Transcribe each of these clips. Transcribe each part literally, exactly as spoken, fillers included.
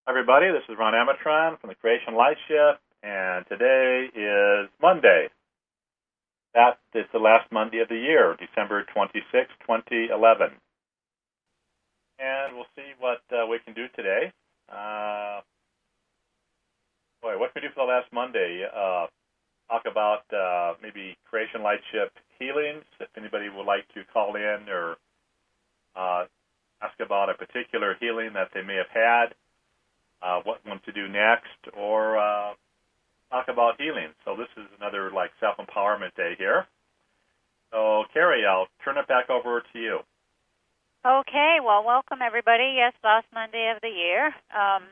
Everybody, this is Ron Amatron from the Creation Light Shift, and today is Monday. That is the last Monday of the year, December twenty-sixth, twenty eleven. And we'll see what uh, we can do today. Uh, boy, what can we do for the last Monday? Uh, talk about uh, maybe Creation Light Shift healings, if anybody would like to call in or uh, ask about a particular healing that they may have had. Uh, what want to do next, or uh, talk about healing. So this is another like self-empowerment day here. So Carrie, I'll turn it back over to you. Okay, well, welcome everybody. Yes, last Monday of the year. Um,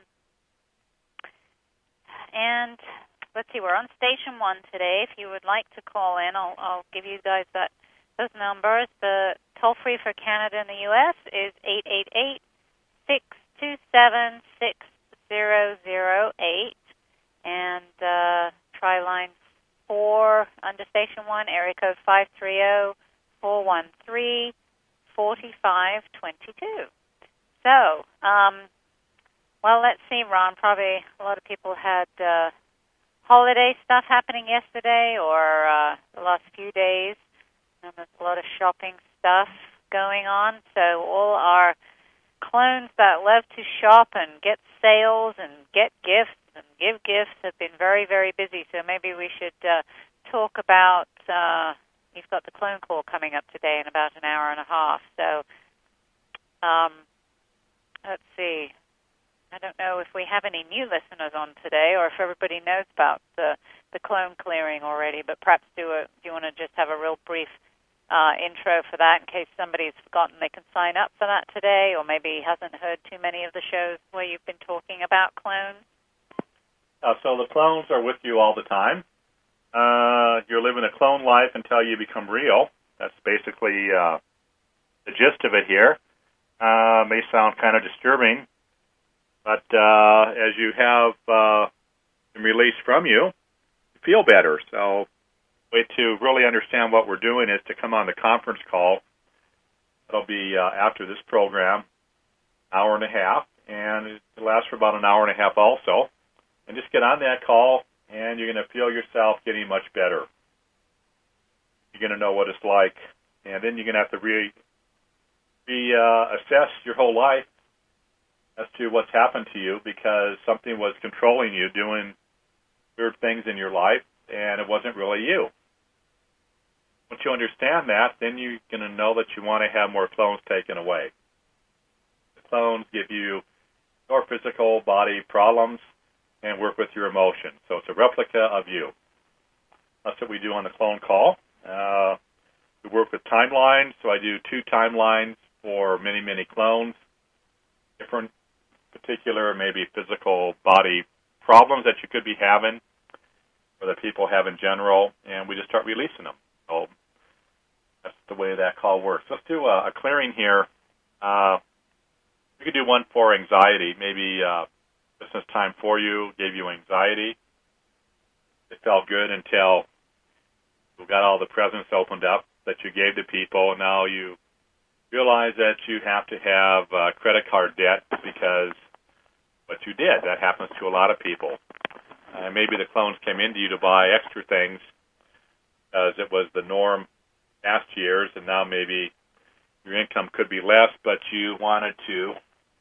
and let's see, we're on station one today. If you would like to call in, I'll, I'll give you guys that those numbers. The toll-free for Canada and the U S is eight eight eight, six two seven, six zero zero eight, and uh, try line four under station one, area code five three zero, four one three, four five two two. So, um, well, let's see, Ron, probably a lot of people had uh, holiday stuff happening yesterday or uh, the last few days, and there's a lot of shopping stuff going on, so all our clones that love to shop and get sales and get gifts and give gifts have been very, very busy. So maybe we should uh, talk about, uh, you've got the clone call coming up today in about an hour and a half. So um, let's see. I don't know if we have any new listeners on today or if everybody knows about the, the clone clearing already, but perhaps do, a, do you want to just have a real brief Uh, intro for that in case somebody's forgotten they can sign up for that today, or maybe hasn't heard too many of the shows where you've been talking about clones? Uh, so the clones are with you all the time. Uh, you're living a clone life until you become real. That's basically uh, the gist of it here. Uh, may sound kind of disturbing, but uh, as you have uh, them released from you, you feel better. So way to really understand what we're doing is to come on the conference call. It'll be uh, after this program, hour and a half, and it lasts for about an hour and a half also. And just get on that call, and you're going to feel yourself getting much better. You're going to know what it's like, and then you're going to have to re, re uh, assess your whole life as to what's happened to you, because something was controlling you, doing weird things in your life, and it wasn't really you. Once you understand that, then you're going to know that you want to have more clones taken away. The clones give you your physical body problems and work with your emotions. So it's a replica of you. That's what we do on the clone call. Uh, we work with timelines, so I do two timelines for many, many clones, different particular maybe physical body problems that you could be having or that people have in general, and we just start releasing them. So that's the way that call works. Let's do a, a clearing here. Uh, we could do one for anxiety. Maybe uh, business time for you gave you anxiety. It felt good until you got all the presents opened up that you gave to people, and now you realize that you have to have uh, credit card debt because what you did. That happens to a lot of people. Uh, maybe the clones came into you to buy extra things as it was the norm past years, and now maybe your income could be less, but you wanted to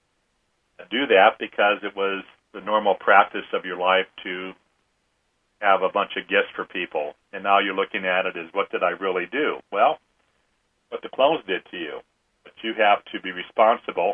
do that because it was the normal practice of your life to have a bunch of gifts for people. And now you're looking at it as, what did I really do? Well, what the clones did to you. But you have to be responsible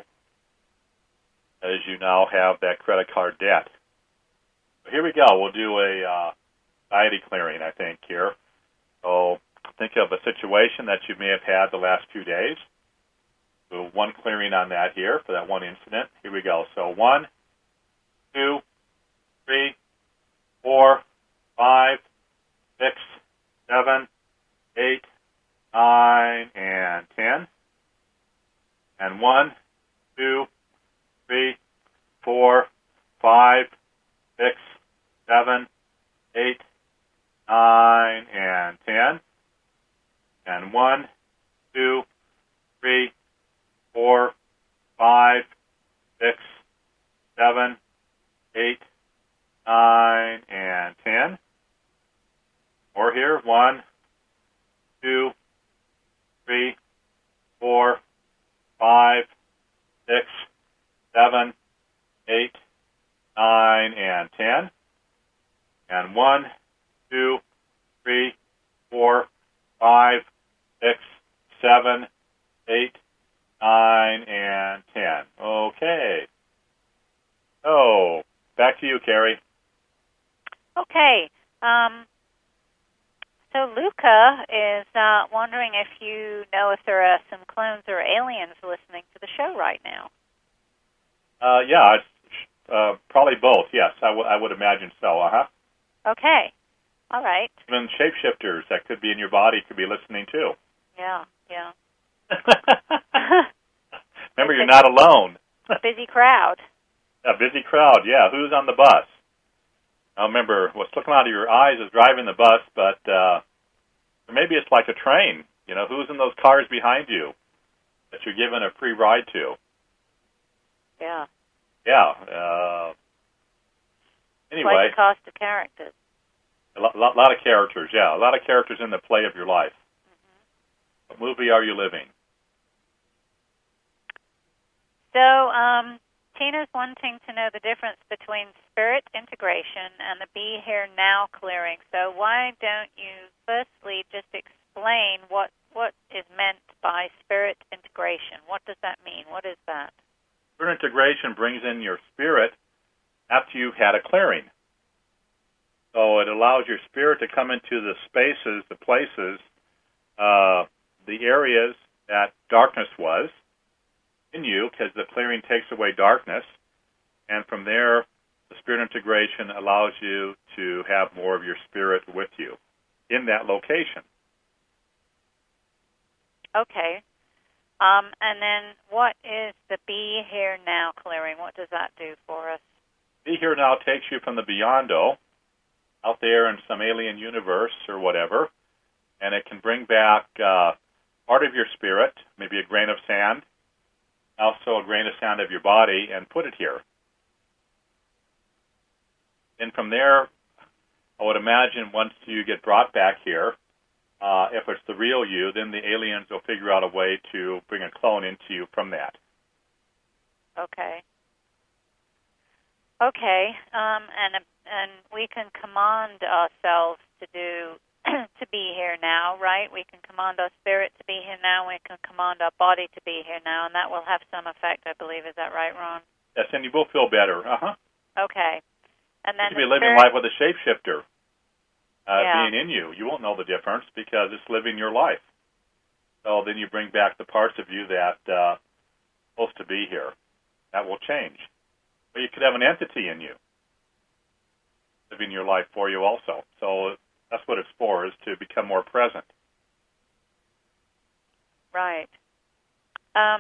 as you now have that credit card debt. So here we go. We'll do a uh, anxiety clearing, I think, here. So think of a situation that you may have had the last few days. So one clearing on that here for that one incident. Here we go. So one, two, three, four, five, six, seven, eight, nine, and ten. And one, two, three, four, five, six, seven, eight, nine, and ten. And one, two, three, four, five, six, seven, eight, nine, and ten. Or here, one, two, three, four, five, six, seven, eight, nine, and ten. And one, two, three, four, five, six, seven, eight, nine, and ten. Okay. So, back to you, Carrie. Okay. Um, so Luca is uh, wondering if you know if there are some clones or aliens listening to the show right now. Uh, yeah, it's, uh, probably both. Yes, I, w- I would imagine so. Uh huh. Okay. All right. Even shapeshifters that could be in your body could be listening too. Yeah. Yeah. Remember, you're not alone. A busy crowd. A busy crowd. Yeah. Who's on the bus? I remember what's looking out of your eyes is driving the bus, but uh, maybe it's like a train. You know, who's in those cars behind you that you're giving a free ride to? Yeah. Yeah. Uh, anyway. Quite the cast of characters. A lot, lot, lot of characters, yeah. A lot of characters in the play of your life. Mm-hmm. What movie are you living? So, um, Tina's wanting to know the difference between spirit integration and the be here now clearing. So why don't you firstly just explain what, what is meant by spirit integration? What does that mean? What is that? Spirit integration brings in your spirit after you've had a clearing. So it allows your spirit to come into the spaces, the places, uh, the areas that darkness was in you, because the clearing takes away darkness. And from there, the spirit integration allows you to have more of your spirit with you in that location. Okay. Um, and then what is the Be Here Now clearing? What does that do for us? Be Here Now takes you from the beyond-o, out there in some alien universe or whatever, and it can bring back uh, part of your spirit, maybe a grain of sand, also a grain of sand of your body, and put it here. And from there, I would imagine once you get brought back here, uh, if it's the real you, then the aliens will figure out a way to bring a clone into you from that. Okay. Okay, um, and and we can command ourselves to do to be here now, right? We can command our spirit to be here now. We can command our body to be here now, and that will have some effect, I believe. Is that right, Ron? Yes, and you will feel better. Uh huh. Okay, and then you the could be living spirit... life with a shapeshifter uh, yeah. being in you. You won't know the difference because it's living your life. So then you bring back the parts of you that uh, are supposed to be here. That will change. But you could have an entity in you living your life for you also. So that's what it's for, is to become more present. Right. Um,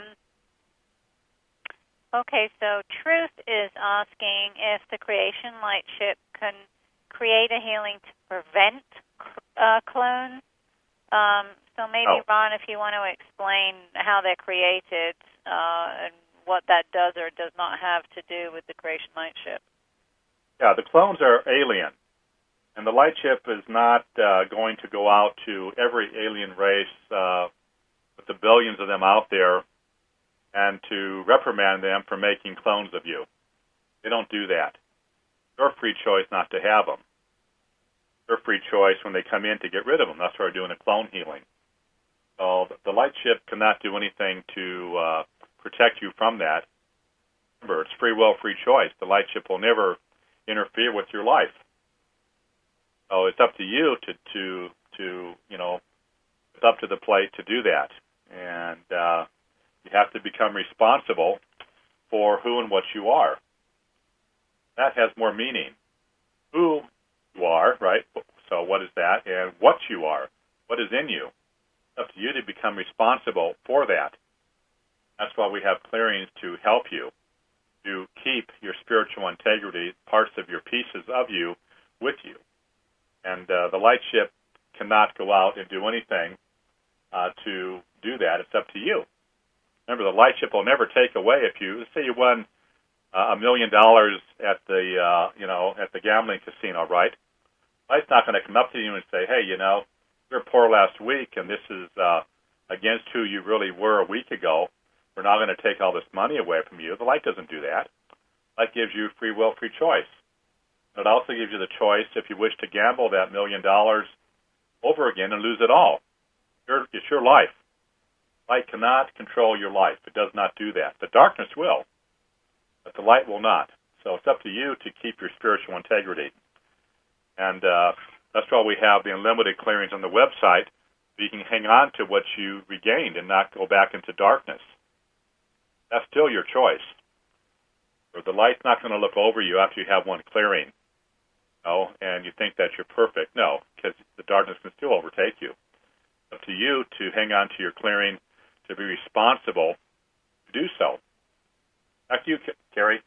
okay, so Truth is asking if the creation light ship can create a healing to prevent uh, clones. Um, so maybe, oh. Ron, if you want to explain how they're created uh, and what that does or does not have to do with the creation light ship. Yeah, the clones are alien. And the light ship is not uh, going to go out to every alien race uh, with the billions of them out there and to reprimand them for making clones of you. They don't do that. Your free choice not to have them. Your free choice when they come in to get rid of them. That's why we're doing a clone healing. So the light ship cannot do anything to uh, protect you from that. Remember, it's free will, free choice. The light ship will never interfere with your life. So it's up to you to, to, to you know, it's up to the plate to do that. And uh, you have to become responsible for who and what you are. That has more meaning. Who you are, right? So what is that? And what you are. What is in you? It's up to you to become responsible for that. That's why we have clearings to help you, to keep your spiritual integrity, parts of your pieces of you, with you. And uh, the light ship cannot go out and do anything uh, to do that. It's up to you. Remember, the light ship will never take away if you, let's say you won uh, a million dollars at the uh, you know at the gambling casino, right? Light's not going to come up to you and say, hey, you know, you were poor last week, and this is uh, against who you really were a week ago. We're not going to take all this money away from you. The light doesn't do that. Light gives you free will, free choice. It also gives you the choice if you wish to gamble that million dollars over again and lose it all. It's your life. Light cannot control your life. It does not do that. The darkness will, but the light will not. So it's up to you to keep your spiritual integrity. And uh, that's why we have the unlimited clearings on the website, so you can hang on to what you regained and not go back into darkness. That's still your choice. Or the light's not going to look over you after you have one clearing, no, and you think that you're perfect. No, because the darkness can still overtake you. It's up to you to hang on to your clearing, to be responsible to do so. Back to you, Carrie.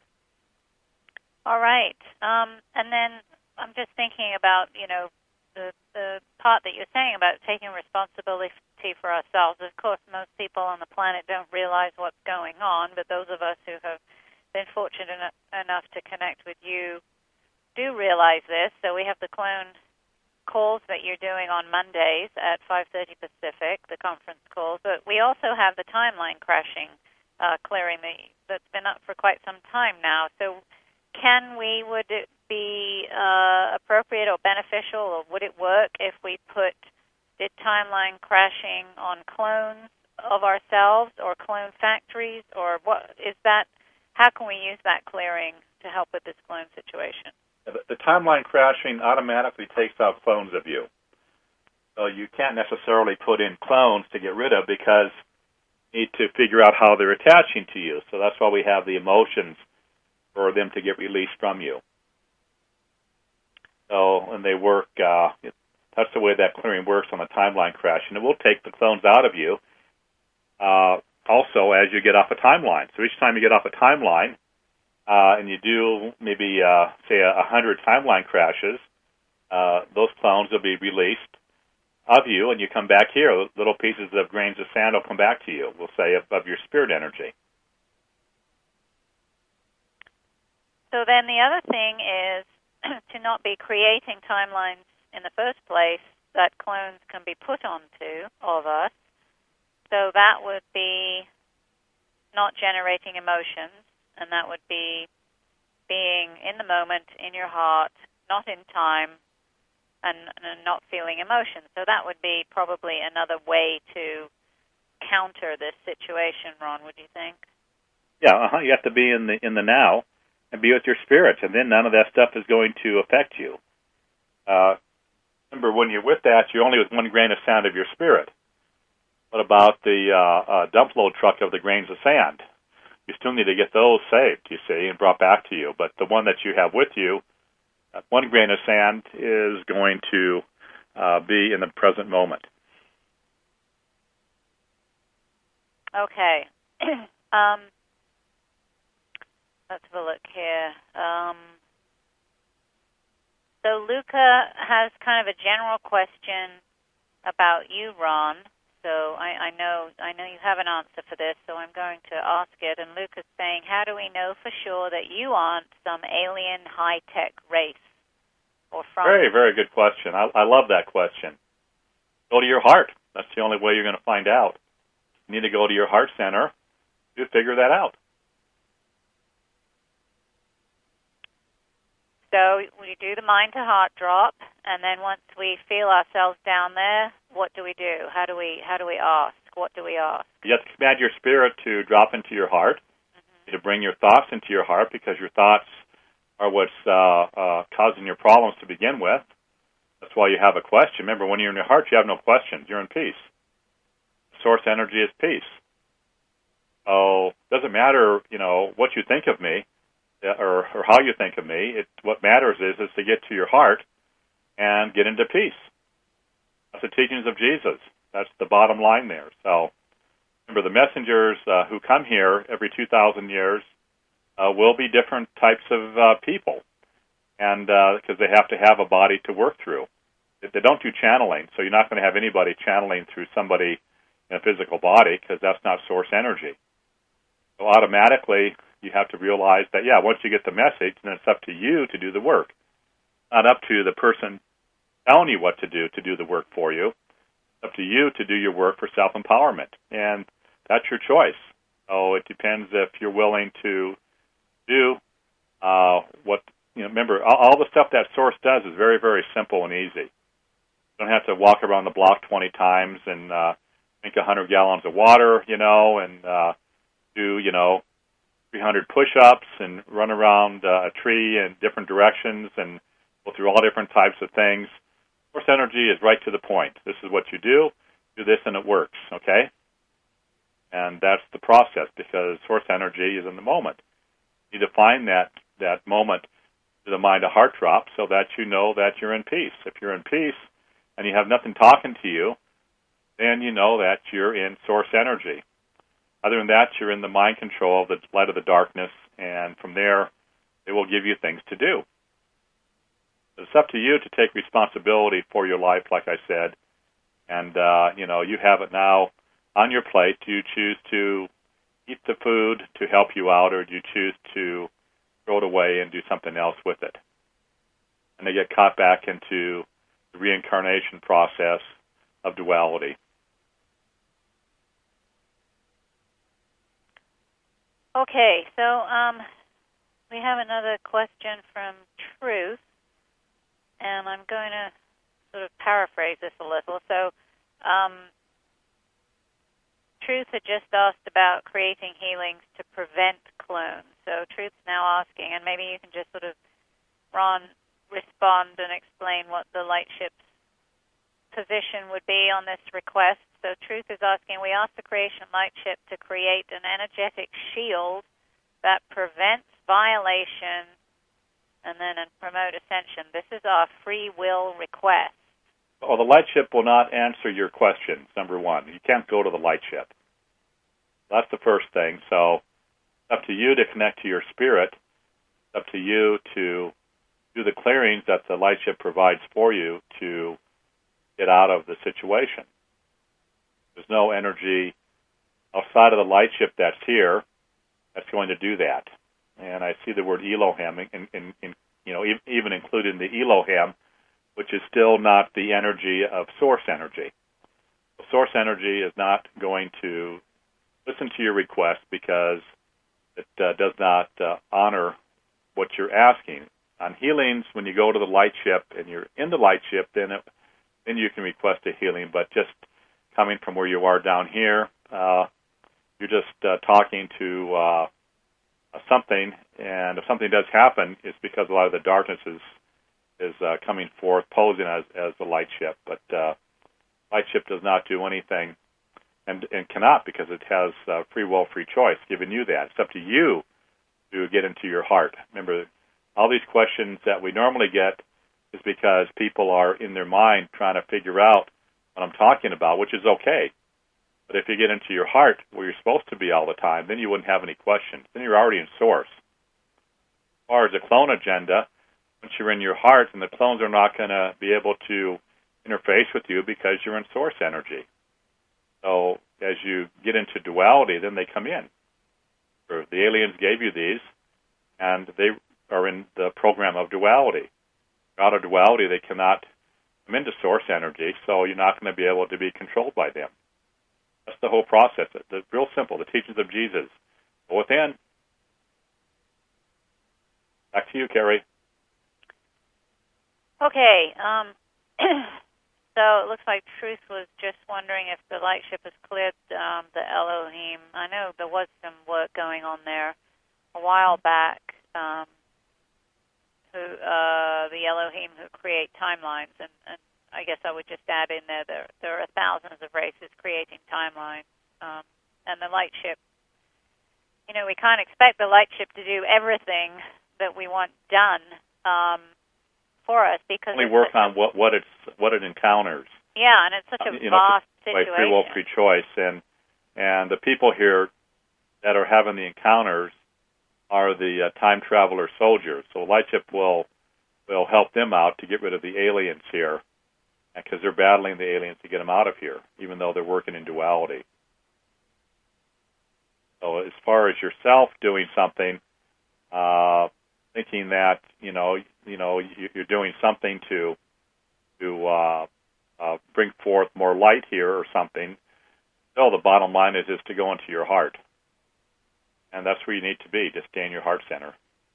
All right. Um, and then I'm just thinking about, you know, the, the part that you're saying about taking responsibility for ourselves. Of course, most people on the planet don't realize what's going on, but those of us who have been fortunate enough to connect with you do realize this. So we have the clone calls that you're doing on Mondays at five thirty Pacific, the conference calls, but we also have the timeline crashing uh, clearing that's been up for quite some time now. So can we, would it be uh, appropriate or beneficial, or would it work if we put did timeline crashing on clones of ourselves or clone factories, or what is that? How can we use that clearing to help with this clone situation? The, the timeline crashing automatically takes out clones of you. So you can't necessarily put in clones to get rid of, because you need to figure out how they're attaching to you. So that's why we have the emotions for them to get released from you. So when they work, uh, that's the way that clearing works on the timeline crash. And it will take the clones out of you uh, also as you get off a timeline. So each time you get off a timeline, uh, and you do maybe, uh, say, a hundred timeline crashes, uh, those clones will be released of you, and you come back here. Little pieces of grains of sand will come back to you, we'll say, of, of your spirit energy. So then the other thing is to not be creating timelines in the first place that clones can be put onto of us. So that would be not generating emotions, and that would be being in the moment, in your heart, not in time, and, and not feeling emotions. So that would be probably another way to counter this situation, Ron, would you think? Yeah, uh-huh. You have to be in the in the now and be with your spirit, and then none of that stuff is going to affect you. Uh, remember, when you're with that, you're only with one grain of sand of your spirit. What about the uh, uh, dump load truck of the grains of sand? You still need to get those saved, you see, and brought back to you. But the one that you have with you, uh, one grain of sand is going to uh, be in the present moment. Okay. um, let's have a look here. Um, so Luca has kind of a general question about you, Ron. So I, I know I know you have an answer for this, so I'm going to ask it. And Luca's saying, how do we know for sure that you aren't some alien high-tech race? Or from Very, very good question. I, I love that question. Go to your heart. That's the only way you're going to find out. You need to go to your heart center to figure that out. So we do the mind-to-heart drop, and then once we feel ourselves down there, what do we do? How do we how do we ask? What do we ask? You have to command your spirit to drop into your heart, mm-hmm. to bring your thoughts into your heart, because your thoughts are what's uh, uh, causing your problems to begin with. That's why you have a question. Remember, when you're in your heart, you have no questions. You're in peace. Source energy is peace. So it doesn't matter, you know, what you think of me, or, or how you think of me. It, what matters is is to get to your heart and get into peace. That's the teachings of Jesus. That's the bottom line there. So remember, the messengers uh, who come here every two thousand years uh, will be different types of uh, people, and because uh, they have to have a body to work through. They don't do channeling, so you're not going to have anybody channeling through somebody in a physical body, because that's not source energy. So automatically, you have to realize that, yeah, once you get the message, then it's up to you to do the work. Not up to the person telling you what to do to do the work for you. It's up to you to do your work for self-empowerment, and that's your choice. So it depends if you're willing to do uh, what, you know, remember, all, all the stuff that Source does is very, very simple and easy. You don't have to walk around the block twenty times and uh, drink one hundred gallons of water, you know, and uh, do, you know, three hundred push-ups and run around uh, a tree in different directions and go through all different types of things. Source energy is right to the point. This is what you do. Do this and it works, okay? And that's the process, because source energy is in the moment. You need to find that, that moment to the mind a heart drop so that you know that you're in peace. If you're in peace and you have nothing talking to you, then you know that you're in source energy. Other than that, you're in the mind control of the light of the darkness, and from there, it will give you things to do. It's up to you to take responsibility for your life, like I said, and, uh, you know, you have it now on your plate. Do you choose to eat the food to help you out, or do you choose to throw it away and do something else with it? And they get caught back into the reincarnation process of duality. Okay, so um, we have another question from Truth, and I'm going to sort of paraphrase this a little. So um, Truth had just asked about creating healings to prevent clones. So Truth's now asking, and maybe you can just sort of, Ron, respond and explain what the Lightship's position would be on this request. So Truth is asking, we asked the Creation Lightship to create an energetic shield that prevents violation and then promote ascension. This is our free will request. Well, the Lightship will not answer your questions, number one. You can't go to the Lightship. That's the first thing. So it's up to you to connect to your spirit. It's up to you to do the clearings that the Lightship provides for you to get out of the situation. There's no energy outside of the Lightship that's here that's going to do that. And I see the word Elohim, in, in, in, you know, even included in the Elohim, which is still not the energy of source energy. The source energy is not going to listen to your request because it uh, does not uh, honor what you're asking. On healings, when you go to the Lightship and you're in the Lightship, then it, then you can request a healing. But just coming from where you are down here, uh, you're just uh, talking to uh, something, and if something does happen, it's because a lot of the darkness is is uh, coming forth, posing as as the Lightship. But uh, Lightship does not do anything, and and cannot, because it has uh, free will, free choice, giving you that. It's up to you to get into your heart. Remember, all these questions that we normally get is because people are in their mind trying to figure out what I'm talking about, which is okay. But if you get into your heart, where you're supposed to be all the time, then you wouldn't have any questions. Then you're already in source. As far as the clone agenda, once you're in your heart, and the clones are not going to be able to interface with you because you're in source energy. So as you get into duality, then they come in. The aliens gave you these, and they are in the program of duality. Out of duality, they cannot come into source energy, so you're not going to be able to be controlled by them. That's the whole process. It's real simple. The teachings of Jesus. Go within. Back to you, Carrie. Okay. Um, so it looks like Truth was just wondering if the Lightship has cleared um, the Elohim. I know there was some work going on there a while back. Um, who uh, the Elohim who create timelines, and, and I guess I would just add in there there, there are thousands of races creating timelines, um, and the Lightship. You know, we can't expect the Lightship to do everything that we want done um, for us because only work on what what it's what it encounters. Yeah, and it's such a you vast know, situation. Free will, free choice, and and the people here that are having the encounters are the uh, time traveler soldiers. So Lightship will will help them out to get rid of the aliens here, because they're battling the aliens to get them out of here, even though they're working in duality. So as far as yourself doing something, uh, thinking that you know, you know, you're doing something to to uh, uh, bring forth more light here or something. Still, the bottom line is is to go into your heart, and that's where you need to be. Just stay in your heart center.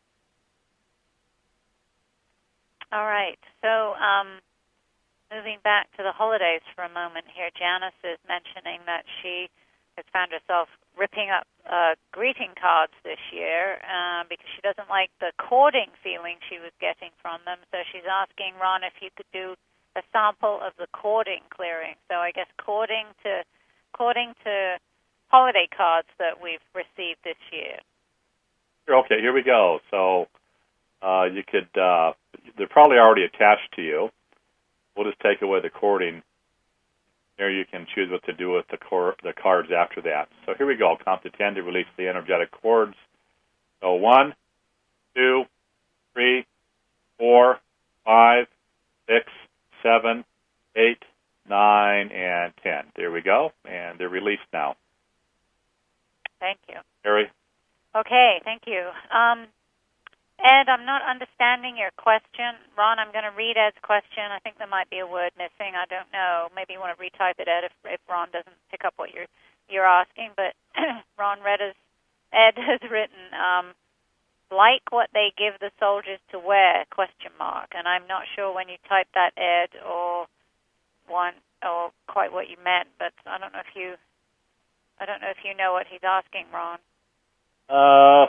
All right. So, um, moving back to the holidays for a moment here, Janice is mentioning that she has found herself ripping up uh, greeting cards this year uh, because she doesn't like the courting feeling she was getting from them. So she's asking Ron if you could do a sample of the courting clearing. So I guess courting to courting to holiday cards that we've received this year. Okay, here we go. So uh, you could, uh, they're probably already attached to you. We'll just take away the cording. Here you can choose what to do with the, cor- the cards after that. So here we go. Count to ten to release the energetic cords. So one, two, three, four, five, six, seven, eight, nine, and ten. There we go. And they're released now. Thank you. Harry? Okay, thank you. Um, Ed, I'm not understanding your question. Ron, I'm going to read Ed's question. I think there might be a word missing. I don't know. Maybe you want to retype it, Ed, if, if Ron doesn't pick up what you're you're asking. But Ron read as Ed has written, um, like what they give the soldiers to wear? Question mark. And I'm not sure when you typed that, Ed, or one or quite what you meant. But I don't know if you I don't know if you know what he's asking, Ron. Uh.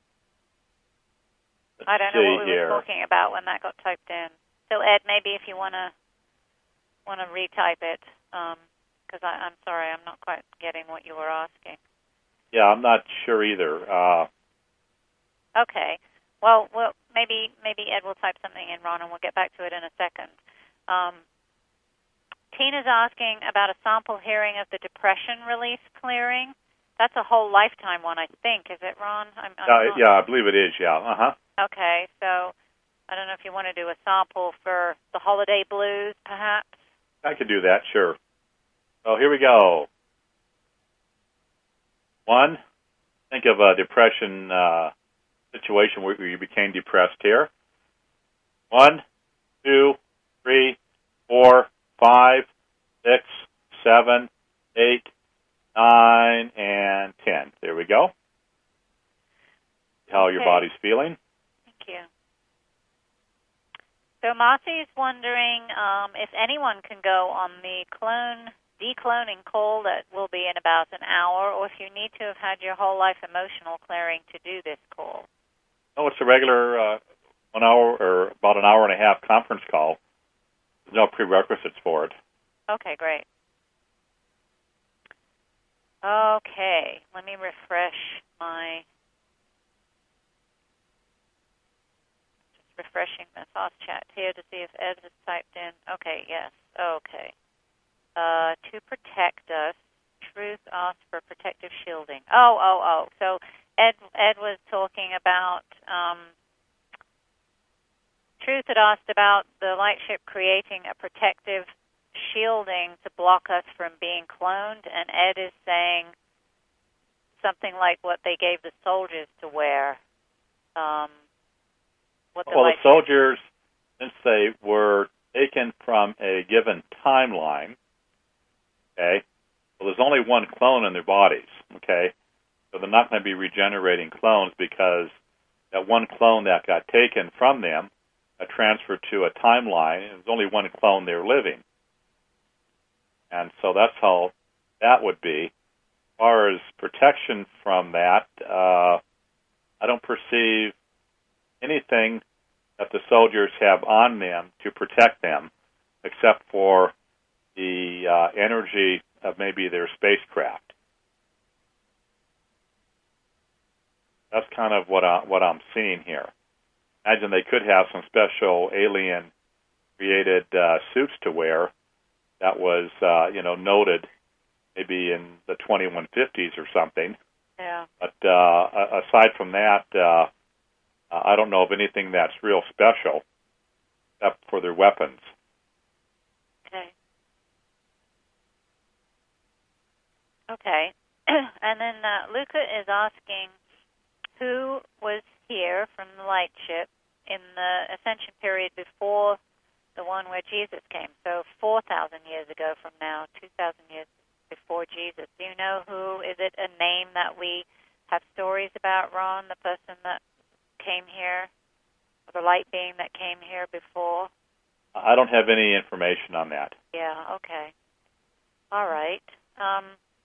Let's I don't know what we here. were talking about when that got typed in. So Ed, maybe if you want to want to retype it, because um, I'm sorry, I'm not quite getting what you were asking. Yeah, I'm not sure either. Uh, okay. Well, well, maybe maybe Ed will type something in, Ron, and we'll get back to it in a second. Um, Tina's asking about a sample hearing of the depression release clearing. That's a whole lifetime one, I think. Is it, Ron? I'm, I'm uh, yeah, I believe it is, yeah. Uh-huh. Okay, so I don't know if you want to do a sample for the holiday blues, perhaps? I could do that, sure. So here we go. One, think of a depression uh, situation where you became depressed here. One, two, three, four, five, six, seven, eight, nine, and ten. There we go. How okay. your body's feeling. Thank you. So Marcy's wondering um, if anyone can go on the clone decloning call that will be in about an hour, or if you need to have had your whole life emotional clearing to do this call. No, it's a regular uh, one hour or about an hour and a half conference call. There's no prerequisites for it. Okay, great. Okay, let me refresh my... refreshing the Sauce Chat here to see if Ed has typed in. Okay, yes. Okay. Uh, to protect us, Truth asked for protective shielding. Oh, oh, oh. So Ed Ed was talking about, um, Truth had asked about the lightship creating a protective shielding to block us from being cloned, and Ed is saying something like what they gave the soldiers to wear. Um, what the well, lightship... the soldiers, since they were taken from a given timeline, okay, well, there's only one clone in their bodies, okay, so they're not going to be regenerating clones because that one clone that got taken from them uh, transferred to a timeline, and there's only one clone they're living. And so that's how that would be. As far as protection from that, uh, I don't perceive anything that the soldiers have on them to protect them, except for the uh, energy of maybe their spacecraft. That's kind of what, I, what I'm seeing here. Imagine they could have some special alien-created uh, suits to wear that was, uh, you know, noted maybe in the twenty-one fifties or something. Yeah. But uh, aside from that, uh, I don't know of anything that's real special except for their weapons. Okay. Okay. And then uh, Luca is asking who was here from the light ship in the ascension period before the one where Jesus came. So four thousand years ago from now, two thousand years before Jesus. Do you know who? Is it a name that we have stories about, Ron, the person that came here, or the light being that came here before? I don't have any information on that. Yeah, okay. All right. Um,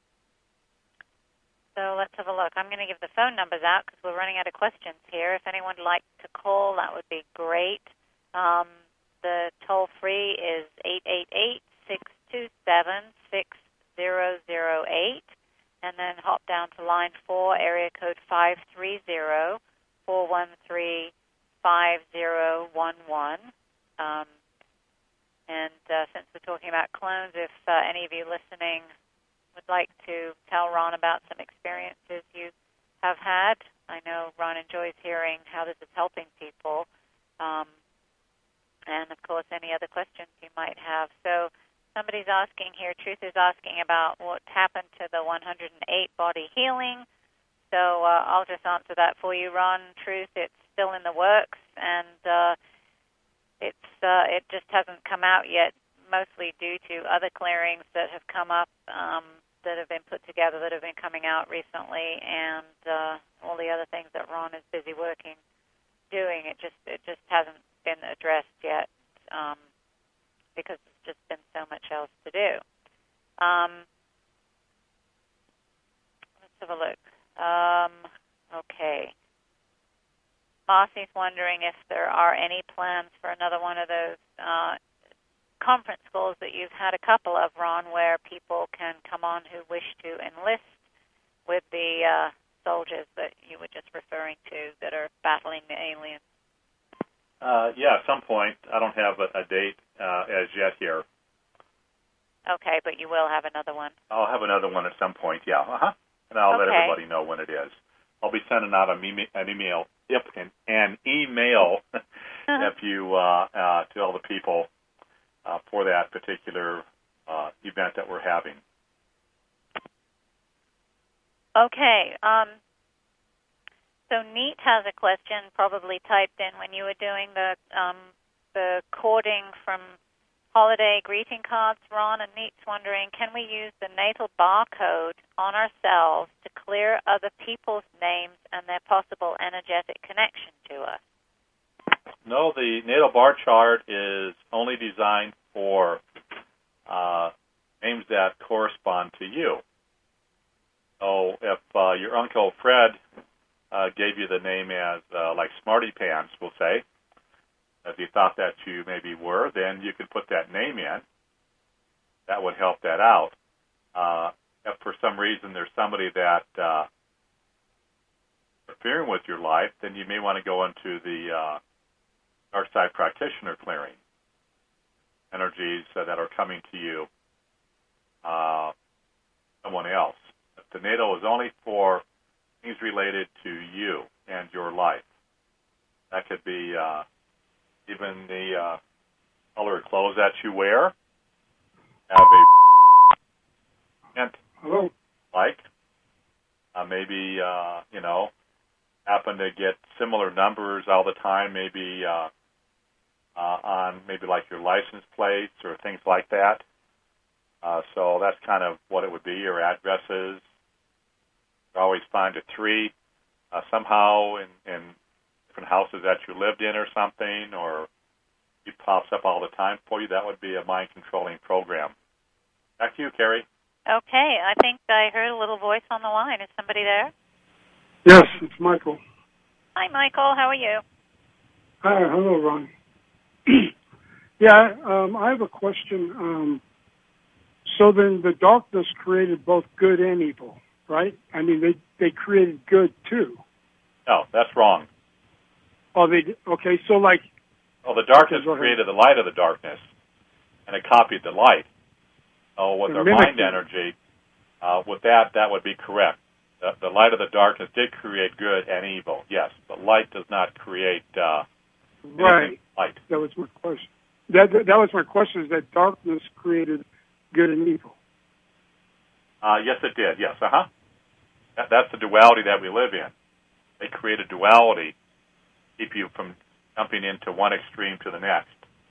so let's have a look. I'm going to give the phone numbers out because we're running out of questions here. If anyone would like to call, that would be great. Um, the toll-free is eight eight eight, six two seven, six zero zero eight. And then hop down to line four, area code five three zero, four one three, five zero one one. Um, and uh, since we're talking about clones, if uh, any of you listening would like to tell Ron about some experiences you have had, I know Ron enjoys hearing how this is helping people. Um, and, of course, any other questions you might have. So somebody's asking here, Truth is asking about what happened to the one hundred eight body healing. So uh, I'll just answer that for you, Ron. Truth, it's still in the works, and uh, it's uh, it just hasn't come out yet, mostly due to other clearings that have come up um, that have been put together that have been coming out recently, and uh, all the other things that Ron is busy working, doing. It just it just hasn't been addressed yet. Um, because there's just been so much else to do. Um, let's have a look. Um, okay. Marcy's wondering if there are any plans for another one of those uh, conference calls that you've had a couple of, Ron, where people can come on who wish to enlist with the uh, soldiers that you were just referring to that are battling the aliens. Uh, yeah, at some point. I don't have a, a date uh, as yet here. Okay, but you will have another one. I'll have another one at some point, yeah. Uh-huh. And I'll okay. let everybody know when it is. I'll be sending out an email, an email, if, an, an email if you, uh, uh, to all the people uh, for that particular uh, event that we're having. Okay. Um, So Neat has a question, probably typed in when you were doing the um, the coding from holiday greeting cards, Ron, and Neat's wondering, can we use the natal barcode on ourselves to clear other people's names and their possible energetic connection to us? No, the natal bar chart is only designed for uh, names that correspond to you. So if uh, your Uncle Fred Uh, gave you the name as, uh, like Smarty Pants, we'll say. If you thought that you maybe were, then you could put that name in. That would help that out. Uh, if for some reason there's somebody that uh, interfering with your life, then you may want to go into the uh, Dark Side Practitioner clearing. Energies uh, that are coming to you, uh, someone else. If the natal is only for things related to you and your life. That could be uh, even the uh, color of clothes that you wear. Have a hint Hello. like uh, maybe uh, you know happen to get similar numbers all the time. Maybe uh, uh, on maybe like your license plates or things like that. Uh, so that's kind of what it would be. Your addresses. You always find a three uh, somehow in, in different houses that you lived in or something, or it pops up all the time for you. That would be a mind-controlling program. Back to you, Carrie. Okay, I think I heard a little voice on the line. Is somebody there? Yes, it's Michael. Hi, Michael. How are you? Hi, hello, Ron. yeah, um, I have a question. Um, so then the darkness created both good and evil, right? I mean, they, they created good, too. No, that's wrong. Oh, they okay, so like... Well, the darkness okay, created the light of the darkness, and it copied the light. So with their mind energy, uh, with that, that would be correct. The, the light of the darkness did create good and evil, yes, but light does not create uh, right. light. That was my question. That, that was my question, is that darkness created good and evil. Uh, yes, it did, yes, uh-huh. That, that's the duality that we live in. They create a duality, keep you from jumping into one extreme to the next.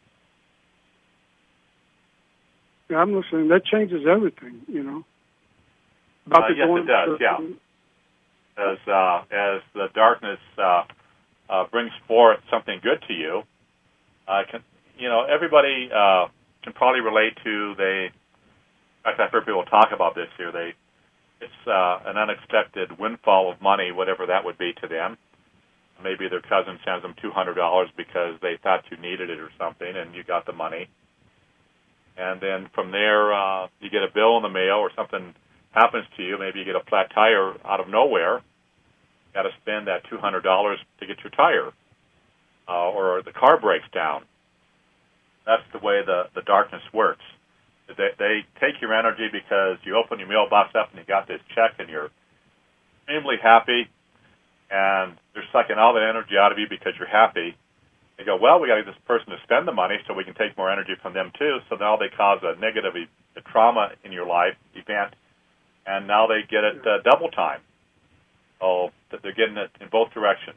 Yeah, I'm listening. That changes everything, you know. About Uh, the yes, going it does, to- yeah. As, uh, as the darkness uh, uh, brings forth something good to you, uh, can, you know, everybody uh, can probably relate to, they, in fact, I've heard people talk about this here, they, it's uh, an unexpected windfall of money, whatever that would be to them. Maybe their cousin sends them two hundred dollars because they thought you needed it or something, and you got the money. And then from there, uh, you get a bill in the mail or something happens to you. Maybe you get a flat tire out of nowhere. You got to spend that two hundred dollars to get your tire, uh, or the car breaks down. That's the way the, the darkness works. They, they take your energy because you open your mailbox up and you got this check and you're extremely happy, and they're sucking all the energy out of you because you're happy. They go, well, we got to get this person to spend the money so we can take more energy from them too. So now they cause a negative e- a trauma in your life event, and now they get it uh, double time. So that they're getting it in both directions.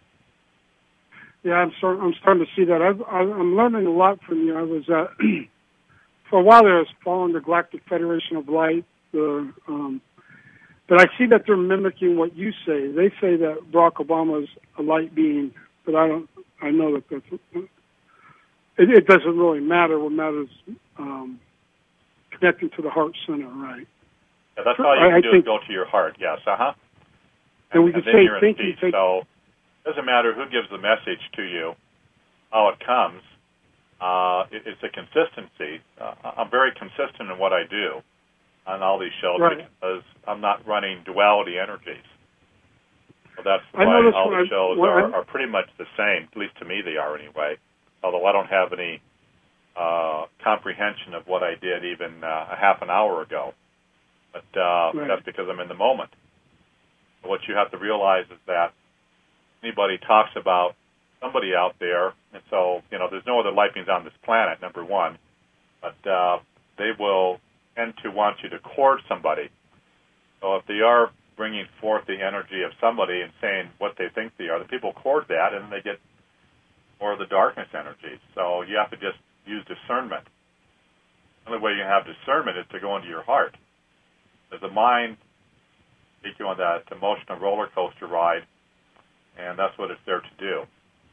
Yeah, I'm start, I'm starting to see that. I've, I'm learning a lot from you. I was uh, for a while there, I was following the Galactic Federation of Light, the um, but I see that they're mimicking what you say. They say that Barack Obama is a light being, but I don't. I know that that's, it, it doesn't really matter. What matters um, connecting to the heart center, right? Yeah, that's all you can I, I do think, is go to your heart. Yes, uh huh. And, and we can and then say you're in thinking. peace. Take, so it doesn't matter who gives the message to you, how it comes. Uh, it, it's a consistency. Uh, I'm very consistent in what I do on all these shows right. because I'm not running duality energies. So that's I why noticed all when the I- shows when are, I- are pretty much the same. At least to me, they are anyway. Although I don't have any uh, comprehension of what I did even uh, a half an hour ago. But uh, Right. that's because I'm in the moment. What you have to realize is that anybody talks about somebody out there, and so, you know, there's no other light beings on this planet, number one, but uh, they will tend to want you to court somebody. So if they are bringing forth the energy of somebody and saying what they think they are, the people court that, and they get more of the darkness energy. So you have to just use discernment. The only way you have discernment is to go into your heart. There's a mind take you on that emotional roller coaster ride, and that's what it's there to do.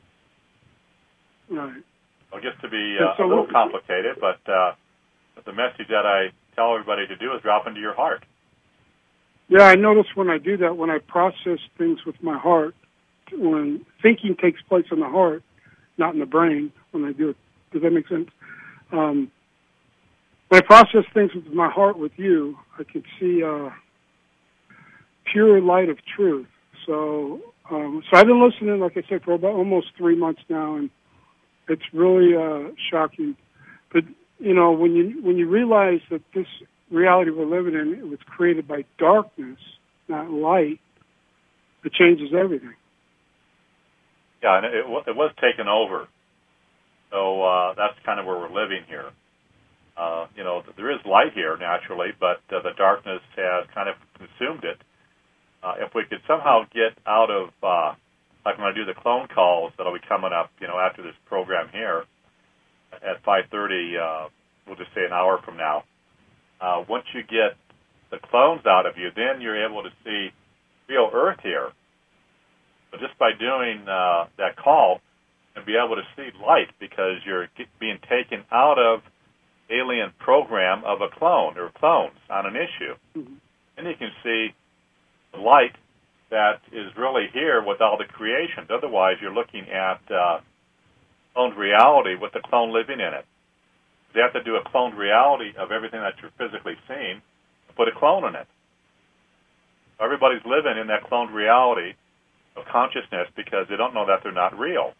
Right. Well, it gets to be And uh, so a little what- complicated, but uh, the message that I tell everybody to do is drop into your heart. Yeah, I notice when I do that, when I process things with my heart, when thinking takes place in the heart, not in the brain, when I do it. Does that make sense? Um, when I process things with my heart with you, I can see uh, pure light of truth. So, um, so I've been listening, like I said, for about almost three months now, and it's really uh, shocking. But you know, when you when you realize that this reality we're living in, it was created by darkness, not light, it changes everything. Yeah, and it, it was taken over. So uh, that's kind of where we're living here. Uh, you know, there is light here naturally, but uh, the darkness has kind of consumed it. Uh, if we could somehow get out of, uh, like when I do the clone calls that'll be coming up, you know, after this program here at five thirty, uh, we'll just say an hour from now. Uh, once you get the clones out of you, then you're able to see real Earth here. But just by doing uh, that call, and be able to see light because you're get, being taken out of alien program of a clone or clones on an issue. Mm-hmm. Then you can see the light that is really here with all the creations. Otherwise, you're looking at uh, cloned reality with the clone living in it. You have to do a cloned reality of everything that you're physically seeing and put a clone in it. Everybody's living in that cloned reality of consciousness because they don't know that they're not real.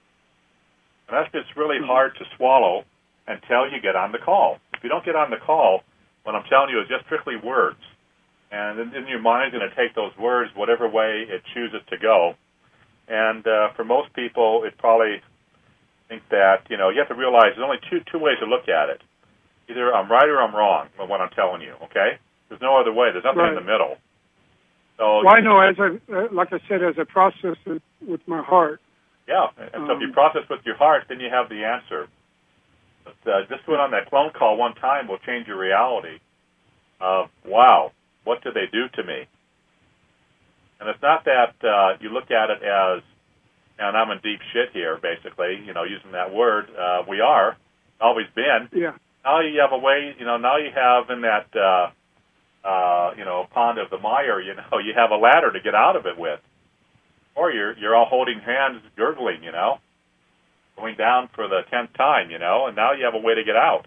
And that's just really hard to swallow until you get on the call. If you don't get on the call, what I'm telling you is just strictly words. And then, then your mind's going to take those words whatever way it chooses to go. And uh, for most people, it probably think that, you know, you have to realize there's only two two ways to look at it. Either I'm right or I'm wrong with what I'm telling you, okay? There's no other way. There's nothing Right. in the middle. So, well, I know, as I, uh, like I said, as I process it with my heart. Yeah, and so um, if you Um, process with your heart, then you have the answer. But uh, just doing on that clone call one time will change your reality of, wow, what did they do to me? And it's not that uh, you look at it as, and I'm in deep shit here, basically, you know, using that word. Uh, we are, always been. Yeah. Now you have a way, you know, now you have in that, uh, uh, you know, pond of the mire, you know, you have a ladder to get out of it with. Or you're you're all holding hands, gurgling, you know, going down for the tenth time, you know, and now you have a way to get out.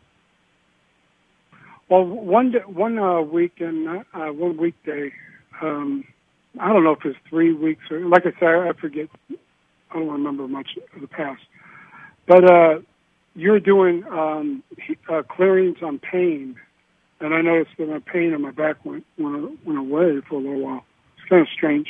Well, one day, one uh, weekend, uh, one weekday, um, I don't know if it's three weeks or, like I said, I forget. I don't remember much of the past. But uh, you're doing um, uh, clearings on pain, and I noticed that my pain in my back went went, went away for a little while. It's kind of strange.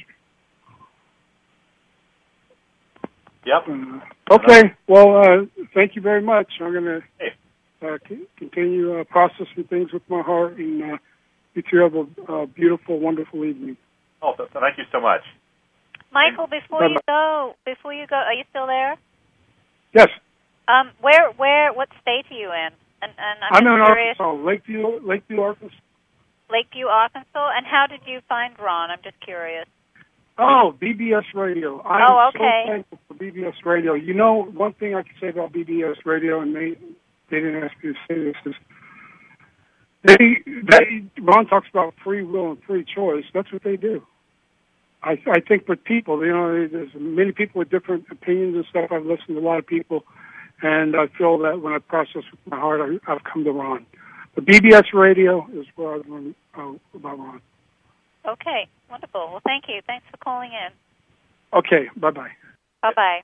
Yep. Uh, okay. Well, uh, thank you very much. I'm going to hey. uh, c- continue uh, processing things with my heart, and uh, you two have a uh, beautiful, wonderful evening. Oh, th- thank you so much. Michael, before Bye-bye. you go, before you go, are you still there? Yes. Um, where, where, what state are you in? And, and I'm, I'm in curious. Arkansas, Lakeview, Lakeview, Arkansas. Lakeview, Arkansas. And how did you find Ron? I'm just curious. Oh, B B S Radio. I'm oh, okay. so thankful for B B S Radio. You know, one thing I can say about B B S Radio, and they they didn't ask me to say this, is they, they Ron talks about free will and free choice. That's what they do. I, I think for people, you know, there's many people with different opinions and stuff. I've listened to a lot of people, and I feel that when I process with my heart, I, I've come to Ron. But B B S Radio is where I've learned uh, about Ron. Okay, wonderful. Well, thank you. Thanks for calling in. Okay, bye-bye. Bye-bye.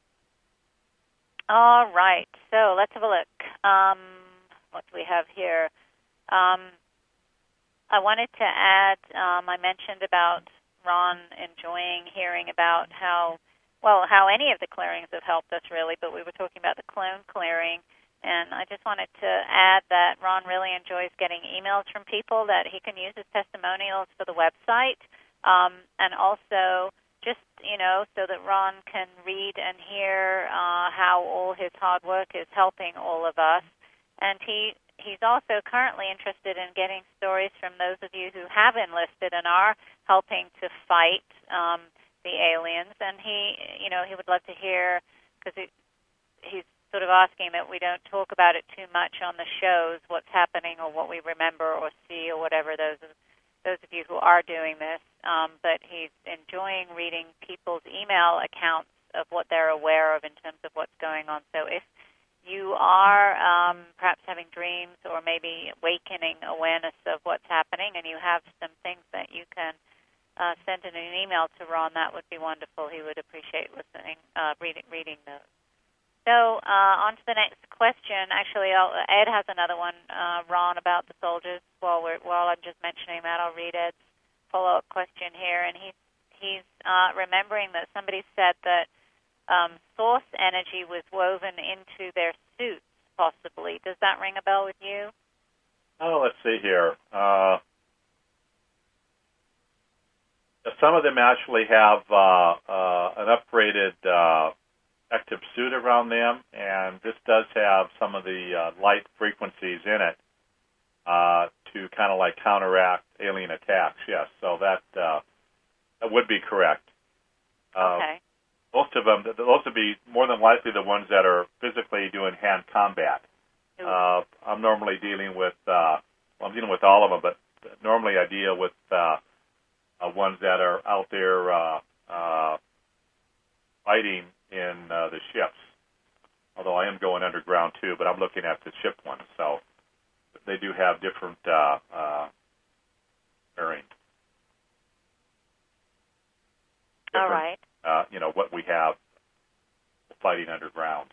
All right, so let's have a look. Um, what do we have here? Um, I wanted to add, um, I mentioned about Ron enjoying hearing about how, well, how any of the clearings have helped us, really, but we were talking about the clone clearing. And I just wanted to add that Ron really enjoys getting emails from people that he can use as testimonials for the website, um, and also just, you know, so that Ron can read and hear uh, how all his hard work is helping all of us. And he he's also currently interested in getting stories from those of you who have enlisted and are helping to fight um, the aliens. And he, you know, he would love to hear, because he, he's sort of asking that we don't talk about it too much on the shows, what's happening or what we remember or see or whatever, those of, those of you who are doing this. Um, but he's enjoying reading people's email accounts of what they're aware of in terms of what's going on. So if you are um, perhaps having dreams or maybe awakening awareness of what's happening and you have some things that you can uh, send in an email to Ron, that would be wonderful. He would appreciate listening, uh, reading, reading those. So uh, on to the next question. Actually, I'll, Ed has another one, uh, Ron, about the soldiers. While we're while I'm just mentioning that, I'll read Ed's follow-up question here. And he's he's uh, remembering that somebody said that um, source energy was woven into their suits, possibly. Does that ring a bell with you? Oh, let's see here. Uh, some of them actually have uh, uh, an upgraded Uh, active suit around them, and this does have some of the uh, light frequencies in it uh, to kind of like counteract alien attacks. Yes, so that uh, that would be correct. Uh, okay. Most of them, those would be more than likely the ones that are physically doing hand combat. Uh, I'm normally dealing with, uh, well, I'm dealing with all of them, but normally I deal with uh, uh, ones that are out there uh, uh, fighting in uh, the ships, although I am going underground too, but I'm looking at the ship ones, so they do have different uh, uh, bearings. All right. Uh, you know, what we have fighting underground.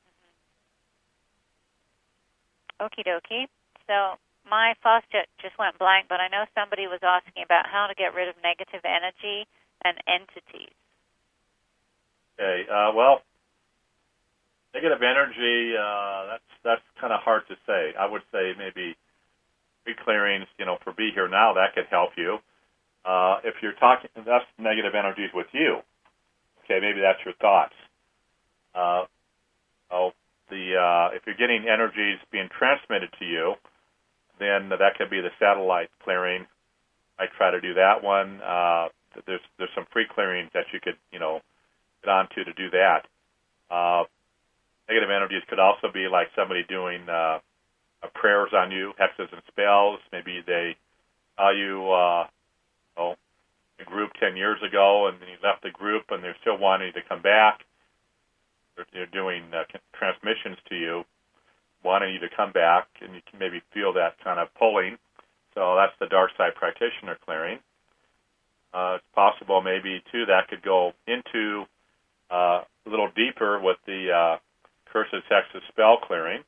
Mm-hmm. Okie dokie. So my faucet just went blank, but I know somebody was asking about how to get rid of negative energy and entities. Okay, uh, well, negative energy, uh, that's that's kind of hard to say. I would say maybe pre-clearings, you know, for Be Here Now, that could help you. Uh, if you're talking, that's negative energies with you. Okay, maybe that's your thoughts. Uh, oh, the uh, if you're getting energies being transmitted to you, then that could be the satellite clearing. I try to do that one. Uh, there's there's some free clearings that you could you know get onto to do that. Uh, negative energies could also be like somebody doing uh, prayers on you, hexes and spells. Maybe they tell you, uh, oh, a group ten years ago, and then you left the group, and they're still wanting you to come back. They're, they're doing uh, transmissions to you, wanting you to come back, and you can maybe feel that kind of pulling. So that's the dark side practitioner clearing. Uh, it's possible maybe, too, that could go into uh, a little deeper with the uh, curses, hexes, spell clearing.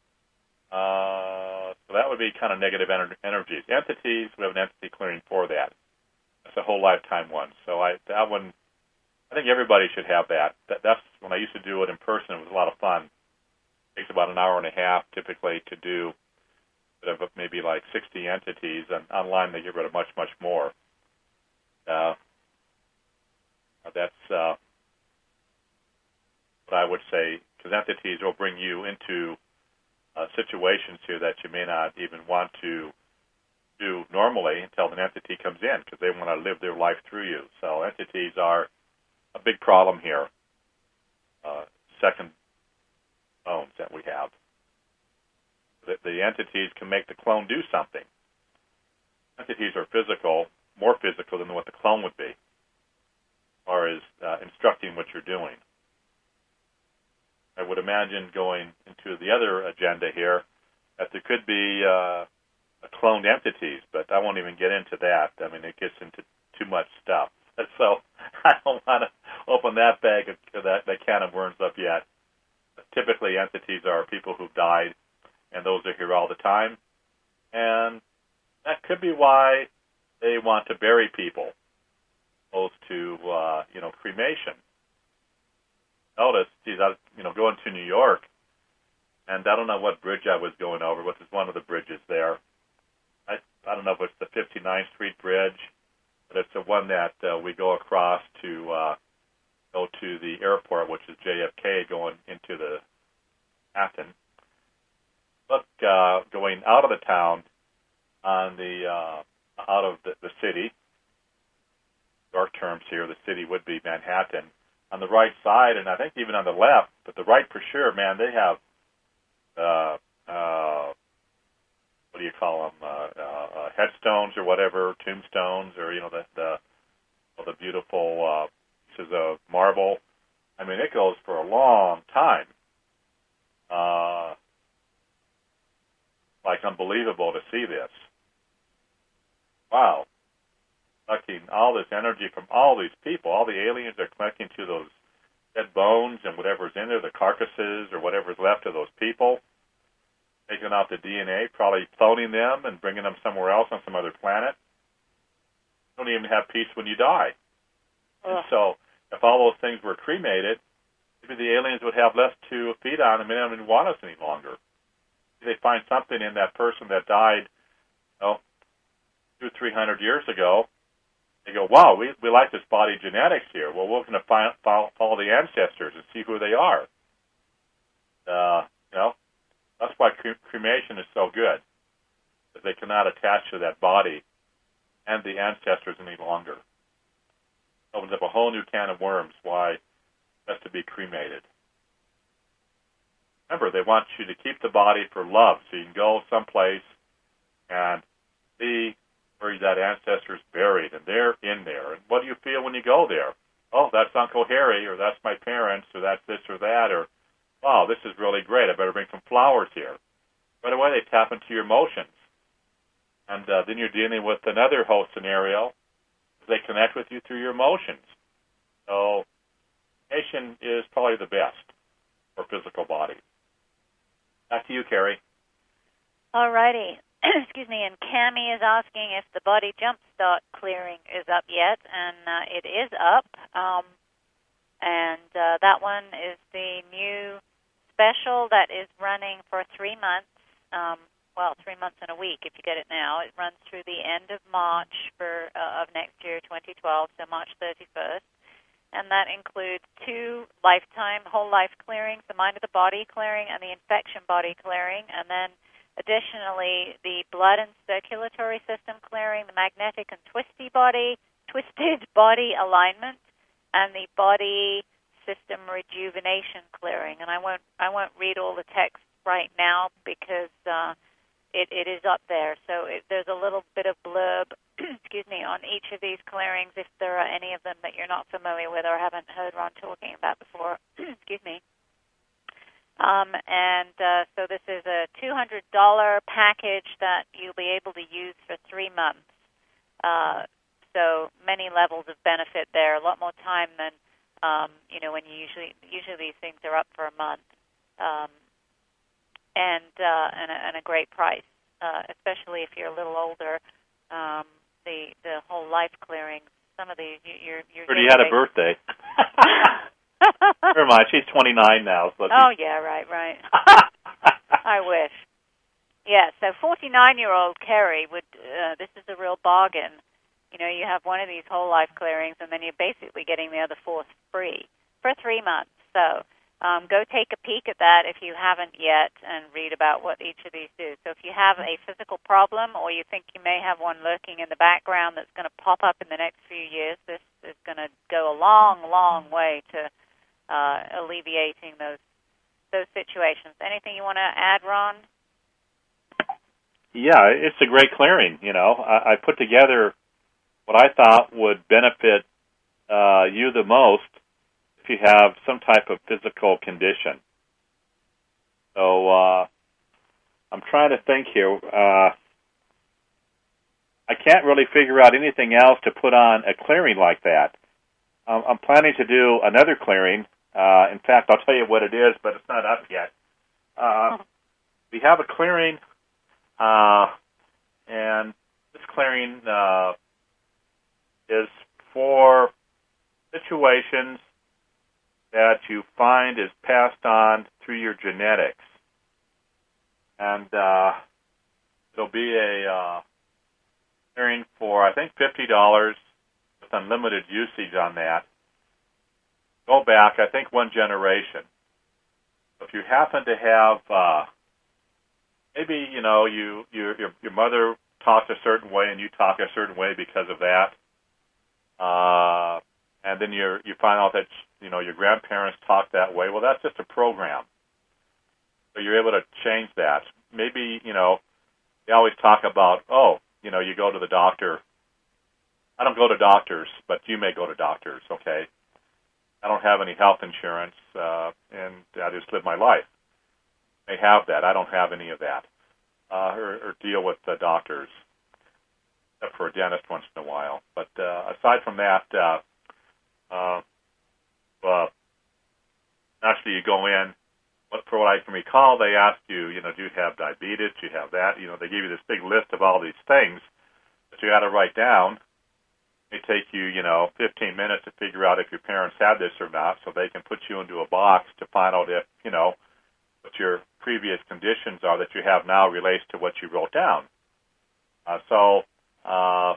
Uh, so that would be kind of negative ener- energies. Entities, we have an entity clearing for that. That's a whole lifetime one. So I that one, I think everybody should have that. that. That's when I used to do it in person. It was a lot of fun. It takes about an hour and a half typically to do of maybe like sixty entities, and online they get rid of much, much more. Uh, that's uh, what I would say, because entities will bring you into uh, situations here that you may not even want to do normally until an entity comes in, because they want to live their life through you. So entities are a big problem here. Uh, second phones that we have. The, the entities can make the clone do something. Entities are physical, more physical than what the clone would be, as far as uh, instructing what you're doing. I would imagine going into the other agenda here that there could be uh, cloned entities, but I won't even get into that. I mean, it gets into too much stuff. So I don't want to open that bag of that, that can of worms up yet. But typically, entities are people who've died, and those are here all the time. And that could be why they want to bury people, opposed to, uh, you know, cremation. Notice, geez, I was, you know, going to New York, and I don't know what bridge I was going over, which is one of the bridges there. I I don't know if it's the fifty-ninth Street Bridge, but it's the one that uh, we go across to uh, go to the airport, which is J F K, going into the Manhattan. Look, uh, going out of the town on the uh, out of the, the city. Dark terms here, the city would be Manhattan. On the right side, and I think even on the left, but the right for sure, man, they have uh, uh, what do you call them? Uh, uh, headstones or whatever, tombstones, or you know the the, well, the beautiful uh, pieces of marble. I mean, it goes for a long time. Uh, like unbelievable to see this. Wow. Collecting all this energy from all these people. All the aliens are collecting to those dead bones and whatever's in there, the carcasses or whatever's left of those people, taking out the D N A, probably cloning them and bringing them somewhere else on some other planet. You don't even have peace when you die. And so if all those things were cremated, maybe the aliens would have less to feed on and they don't even want us any longer. They find something in that person that died, you know, two, three hundred years ago. They go, wow, we we like this body genetics here. Well, we're going to find, follow, follow the ancestors and see who they are. Uh, you know, that's why cre- cremation is so good, because they cannot attach to that body and the ancestors any longer. It opens up a whole new can of worms why it has to be cremated. Remember, they want you to keep the body for love, so you can go someplace and see where that ancestor's buried, and they're in there. And what do you feel when you go there? Oh, that's Uncle Harry, or that's my parents, or that's this or that, or, wow, this is really great. I better bring some flowers here. Right away, they tap into your emotions. And uh, then you're dealing with another whole scenario. They connect with you through your emotions. So, cremation is probably the best for physical body. Back to you, Carrie. All righty. Excuse me, and Cammie is asking if the body jumpstart clearing is up yet, and uh, it is up. Um, and uh, that one is the new special that is running for three months. Um, well, three months and a week if you get it now. It runs through the end of March for uh, of next year, twenty twelve, so March thirty-first. And that includes two lifetime whole life clearings, the mind of the body clearing and the infection body clearing, and then additionally the blood and circulatory system clearing, the magnetic and twisty body, twisted body alignment, and the body system rejuvenation clearing. And I won't I won't read all the text right now because uh, it, it is up there. So it, there's a little bit of blurb, excuse me, on each of these clearings if there are any of them that you're not familiar with or haven't heard Ron talking about before. Excuse me. Um, and uh, so this is a two hundred dollars package that you'll be able to use for three months. Uh, so many levels of benefit there, a lot more time than Um, you know, when you usually usually these things are up for a month, um, and uh, and, a, and a great price, uh, especially if you're a little older. Um, the the whole life clearing, some of these you, you're you're. Already had a birthday. Never mind, she's twenty-nine now. So oh yeah, right, right. I wish. Yeah, so forty-nine-year-old Kerry would. Uh, this is a real bargain. You know, you have one of these whole life clearings, and then you're basically getting the other four free for three months. So um, go take a peek at that if you haven't yet and read about what each of these do. So if you have a physical problem or you think you may have one lurking in the background that's going to pop up in the next few years, this is going to go a long, long way to uh, alleviating those those situations. Anything you want to add, Ron? Yeah, it's a great clearing. You know, I, I put together what I thought would benefit uh, you the most if you have some type of physical condition. So uh, I'm trying to think here. Uh, I can't really figure out anything else to put on a clearing like that. Um, I'm planning to do another clearing. Uh, in fact, I'll tell you what it is, but it's not up yet. Uh, we have a clearing, uh, and this clearing uh, is for situations that you find is passed on through your genetics. And uh, there'll be a uh, clearing for, I think, fifty dollars with unlimited usage on that. Go back, I think, one generation. If you happen to have, uh, maybe, you know, you, you your, your mother talked a certain way and you talk a certain way because of that, Uh, and then you you find out that, you know, your grandparents talk that way. Well, that's just a program. So you're able to change that. Maybe, you know, they always talk about, oh, you know, you go to the doctor. I don't go to doctors, but you may go to doctors, okay? I don't have any health insurance, uh, and I just live my life. They have that. I don't have any of that. Uh, or, or deal with the doctors, except for a dentist once in a while. But uh, aside from that, uh, uh, uh, actually you go in, what, for what I can recall, they ask you, you know, do you have diabetes? Do you have that? You know, they give you this big list of all these things that you got to write down. They take you, you know, fifteen minutes to figure out if your parents had this or not, so they can put you into a box to find out if, you know, what your previous conditions are that you have now relates to what you wrote down. Uh, so, uh,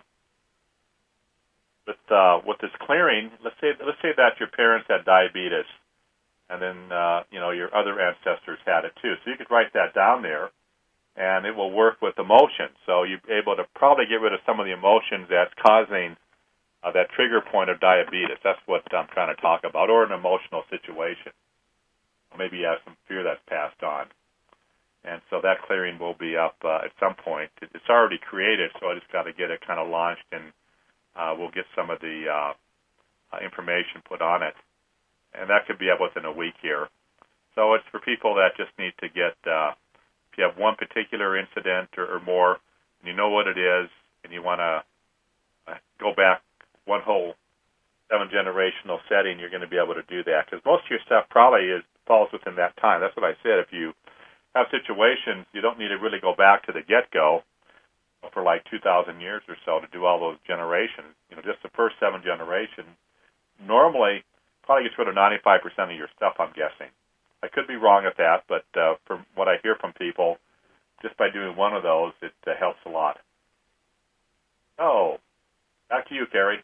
with uh, with this clearing, let's say let's say that your parents had diabetes, and then uh, you know your other ancestors had it too. So you could write that down there, and it will work with emotions. So you're able to probably get rid of some of the emotions that's causing uh, that trigger point of diabetes. That's what I'm trying to talk about, or an emotional situation. Maybe you have some fear that's passed on. And so that clearing will be up uh, at some point. It's already created, so I just got to get it kind of launched, and uh, we'll get some of the uh, uh, information put on it. And that could be up within a week here. So it's for people that just need to get, uh, if you have one particular incident or, or more, and you know what it is, and you want to uh, go back one whole seven-generational setting, you're going to be able to do that. Because most of your stuff probably is falls within that time. That's what I said. If you have situations, you don't need to really go back to the get-go for like two thousand years or so to do all those generations. You know, just the first seven generations normally probably gets rid of ninety-five percent of your stuff, I'm guessing. I could be wrong at that, but uh, from what I hear from people, just by doing one of those, it uh, helps a lot. Oh, back to you, Carrie.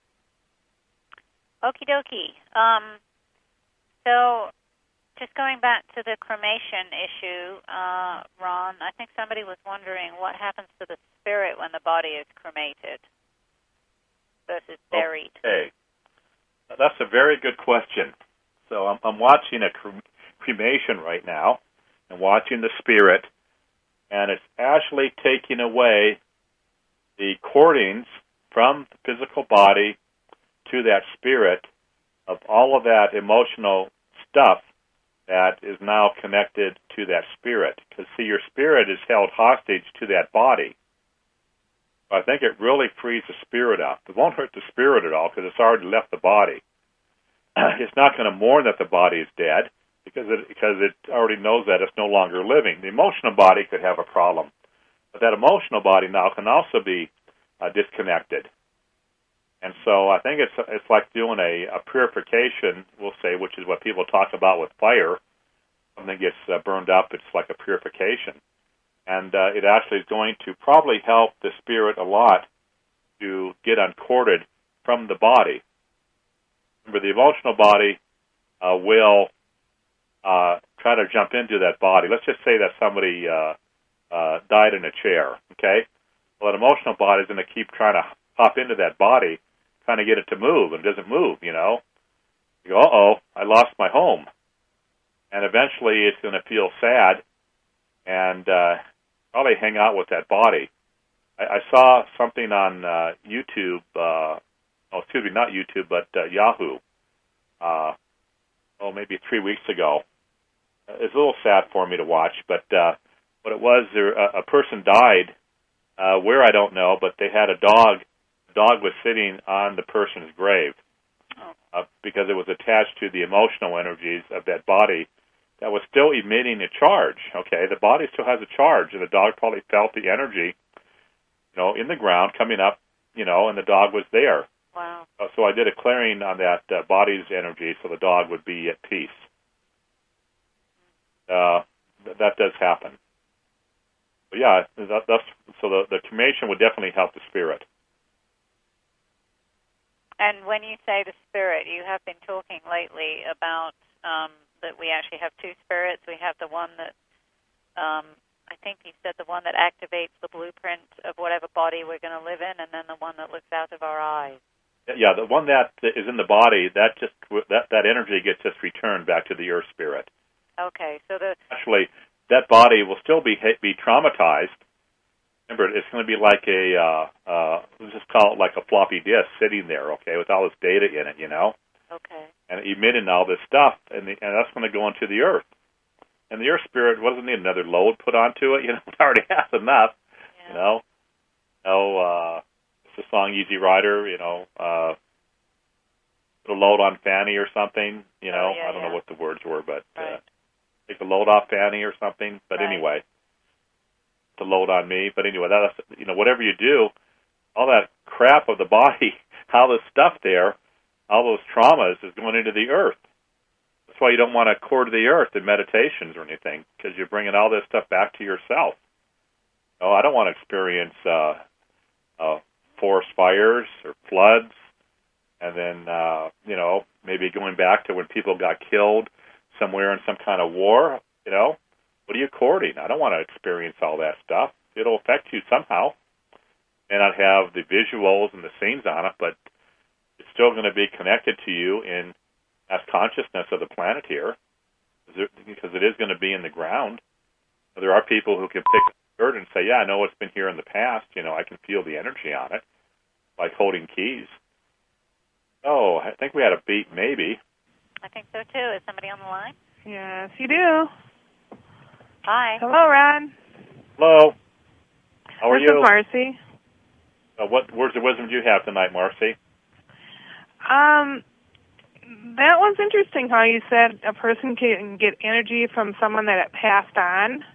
Okie dokie. Um, so just going back to the cremation issue, uh, Ron, I think somebody was wondering what happens to the spirit when the body is cremated versus buried. Okay. That's a very good question. So I'm, I'm watching a cre- cremation right now and watching the spirit, and it's actually taking away the cordings from the physical body to that spirit of all of that emotional stuff that is now connected to that spirit. Because, see, your spirit is held hostage to that body. I think it really frees the spirit up. It won't hurt the spirit at all because it's already left the body. It's not going to mourn that the body is dead because it, because it already knows that it's no longer living. The emotional body could have a problem, but that emotional body now can also be uh, disconnected. And so I think it's it's like doing a, a purification, we'll say, which is what people talk about with fire. Something gets uh, burned up, it's like a purification. And uh, it actually is going to probably help the spirit a lot to get uncorded from the body. Remember, the emotional body uh, will uh, try to jump into that body. Let's just say that somebody uh, uh, died in a chair, okay? Well, that emotional body is going to keep trying to hop into that body, trying to get it to move, and it doesn't move, you know? You go, uh-oh, I lost my home. And eventually it's going to feel sad and uh, probably hang out with that body. I, I saw something on uh, YouTube, uh, oh, excuse me, not YouTube, but uh, Yahoo, uh, oh, maybe three weeks ago. It's a little sad for me to watch, but uh, what it was, there, a, a person died, uh, where I don't know, but they had a dog. The dog was sitting on the person's grave uh, because it was attached to the emotional energies of that body that was still emitting a charge. Okay, the body still has a charge, and the dog probably felt the energy, you know, in the ground coming up, you know, and the dog was there. Wow. Uh, so I did a clearing on that uh, body's energy so the dog would be at peace. Uh, th- that does happen. But yeah, that, that's so the, the cremation would definitely help the spirit. And when you say the spirit, you have been talking lately about um, that we actually have two spirits. We have the one that, um, I think you said the one that activates the blueprint of whatever body we're going to live in, and then the one that looks out of our eyes. Yeah, the one that is in the body, that just that, that energy gets just returned back to the earth spirit. Okay, so the... Actually, that body will still be be traumatized. Remember, it's going to be like a, uh, uh, let's just call it like a floppy disk sitting there, okay, with all this data in it, you know? Okay. And emitting all this stuff, and, the, and that's going to go into the earth. And the earth spirit, what doesn't need another load put onto it? You know, it already has enough, Yeah. you know? No, uh, it's the song Easy Rider, you know, uh, put a load on Fanny or something, you know? Oh, yeah, I don't yeah. know what the words were, but Right. uh, take the load off Fanny or something. But Right. anyway, to load on me. But anyway, that's, you know, whatever you do, all that crap of the body, all this stuff there, all those traumas is going into the earth. That's why you don't want to core to the earth in meditations or anything, because you're bringing all this stuff back to yourself. Oh, I don't want to experience uh, uh, forest fires or floods, and then, uh, you know, maybe going back to when people got killed somewhere in some kind of war, you know. What are you courting? I don't want to experience all that stuff. It'll affect you somehow. May not have the visuals and the scenes on it, but it's still going to be connected to you in as consciousness of the planet here, because it is going to be in the ground. There are people who can pick up the dirt and say, yeah, I know what's been here in the past. You know, I can feel the energy on it, like holding keys. Oh, I think we had a beat, maybe. I think so, too. Is somebody on the line? Yes, you do. Hi. Hello, Ron. Hello. How are this you? This is Marcy. Uh, what words of wisdom do you have tonight, Marcy? Um, that was interesting how you said a person can get energy from someone that had passed on.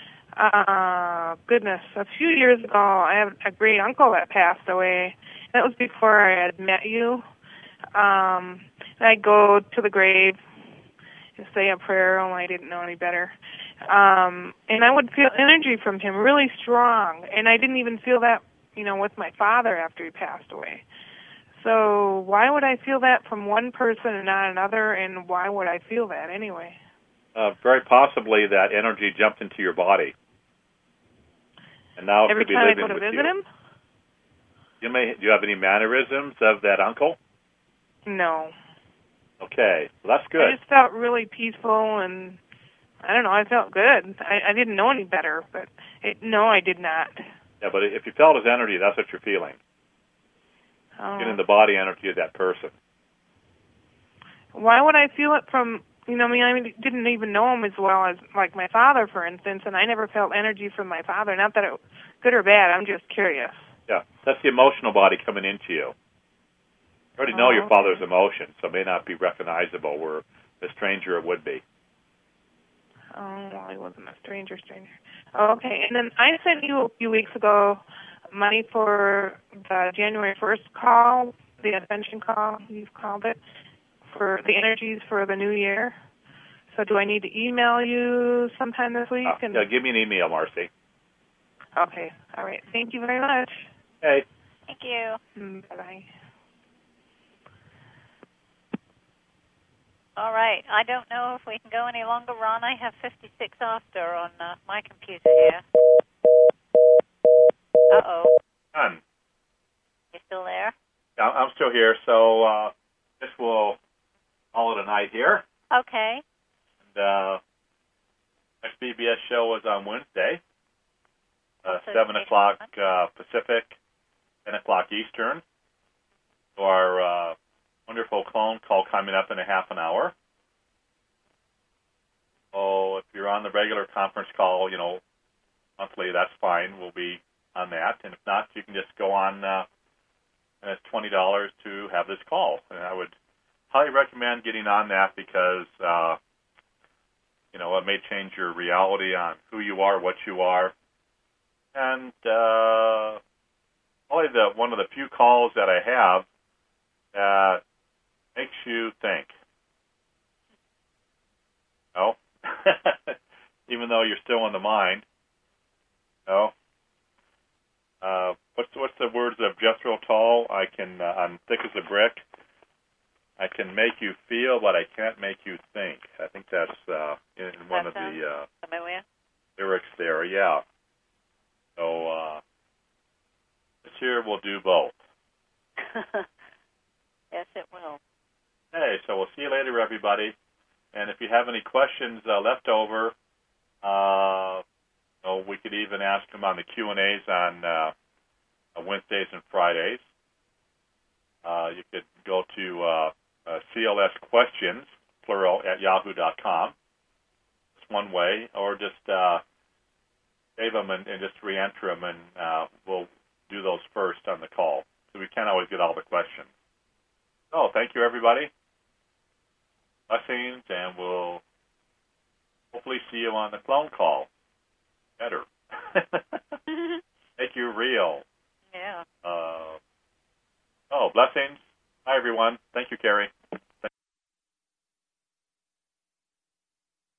Uh, goodness, a few years ago, I have a great uncle that passed away. That was before I had met you. Um, and I'd go to the grave and say a prayer, only I didn't know any better. Um, and I would feel energy from him really strong. And I didn't even feel that, you know, with my father after he passed away. So why would I feel that from one person and not another, and why would I feel that anyway? Uh, very possibly that energy jumped into your body. And now it Every could be time I living go to with visit you. him? You may, do you have any mannerisms of that uncle? No. Okay, well, that's good. I just felt really peaceful, and I don't know, I felt good. I, I didn't know any better, but it, no, I did not. Yeah, but if you felt his energy, that's what you're feeling. Oh. Getting the body energy of that person. Why would I feel it from, you know, I mean, I didn't even know him as well as, like, my father, for instance, and I never felt energy from my father. Not that it was good or bad, I'm just curious. Yeah, that's the emotional body coming into you. You already know Oh, your okay. father's emotions, so it may not be recognizable where a stranger it would be. Oh, well, he wasn't a stranger, stranger. Oh, okay, and then I sent you a few weeks ago money for the January first call, the Ascension call, you've called it, for the energies for the new year. So do I need to email you sometime this week? Uh, And yeah, give me an email, Marcy. Okay, all right. Thank you very much. Hey. Thank you. Mm, bye-bye. All right. I don't know if we can go any longer, Ron. I have fifty-six after on uh, my computer here. Uh-oh. Done. You still there? Yeah, I'm still here, so uh, this will call it a night here. Okay. And uh, next B B S show is on Wednesday, uh, Also seven station o'clock one. uh, Pacific, ten o'clock Eastern. So our uh, wonderful clone call coming up in a half an hour. So if you're on the regular conference call, you know, monthly, that's fine. We'll be on that. And if not, you can just go on, uh, and it's twenty dollars to have this call. And I would highly recommend getting on that because, uh, you know, it may change your reality on who you are, what you are. And uh, probably the one of the few calls that I have that makes you think. No? Even though you're still in the mind. No? Uh, what's what's the words of Jethro Tull? I can, uh, I'm thick as a brick. I can make you feel, but I can't make you think. I think that's uh, in one That of the uh, familiar? lyrics there, yeah. So uh, this year we'll do both. Yes, it will. Hey, so we'll see you later, everybody. And if you have any questions uh, left over, uh, oh, we could even ask them on the Q and A's on uh, Wednesdays and Fridays. Uh, you could go to uh, uh, C L S questions, plural, at yahoo dot com. It's one way, or just uh, save them and, and just re-enter them, and uh, we'll do those first on the call. So we can't always get all the questions. So thank you, everybody. Blessings, and we'll hopefully see you on the clone call. Better. Make you real. Yeah. Uh, oh, blessings. Hi, everyone. Thank you, Carrie.